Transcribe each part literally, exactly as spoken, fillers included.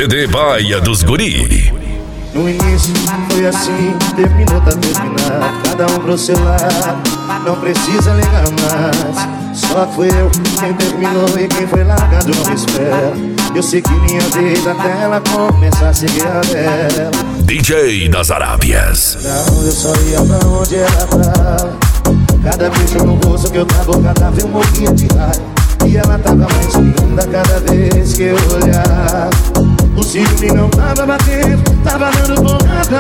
C D Baia dos Guri. No início foi assim, terminou, tá terminado. Cada um pro seu lado, não precisa ligar mais. Só fui eu quem terminou e quem foi largado não me espera. Eu segui minha vida até ela começar a seguir a dela. D J das Arábias. Não, eu só ia pra onde ela tava. Cada beijo no rosto que eu tava, cada vez eu morria de raiva. E ela tava mais linda cada vez que eu olhava. O ciúme não tava batendo, tava dando porrada.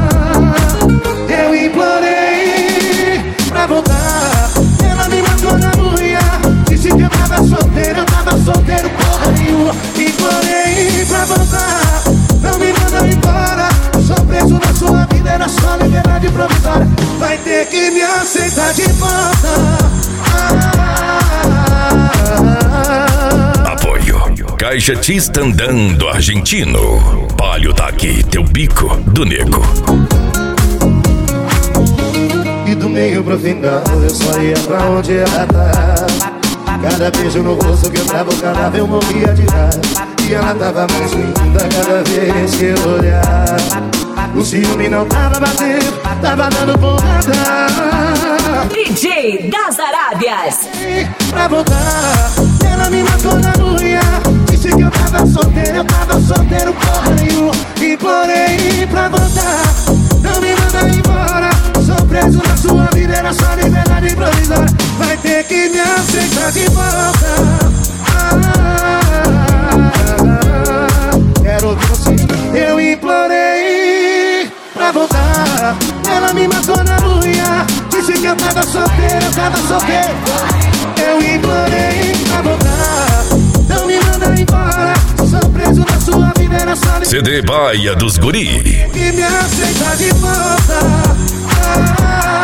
Eu implorei pra voltar, ela me matou na unha. Disse que eu tava solteiro, eu tava solteiro porra nenhuma. Implorei pra voltar, não me manda embora. Sou preso na sua vida, era só liberdade provisória. Vai ter que me aceitar de volta. Apoio Caixetista Andando Argentino. Palio tá aqui, teu bico do nego. E do meio pro final eu só ia pra onde ela tá. Cada beijo no rosto que eu tava, cada vez eu morria de raiva. E ela tava mais linda cada vez que eu olhava. O ciúme não tava batendo, tava dando porrada. D J das Arábias. Pra voltar, ela me matou na unha. Disse que eu tava solteiro, eu tava solteiro porra nenhuma. Implorei pra voltar, não me manda embora. Sou preso na sua vida, era só liberdade provisória. Vai ter que me aceitar de volta. Quero ouvir você. Eu implorei pra voltar, ela me matou na unha. Disse que eu tava solteiro, eu tava solteiro. Eu implorei pra voltar, não me manda embora. Sou preso na sua vida, era só C D Baia dos Guri. que me aceitar de volta.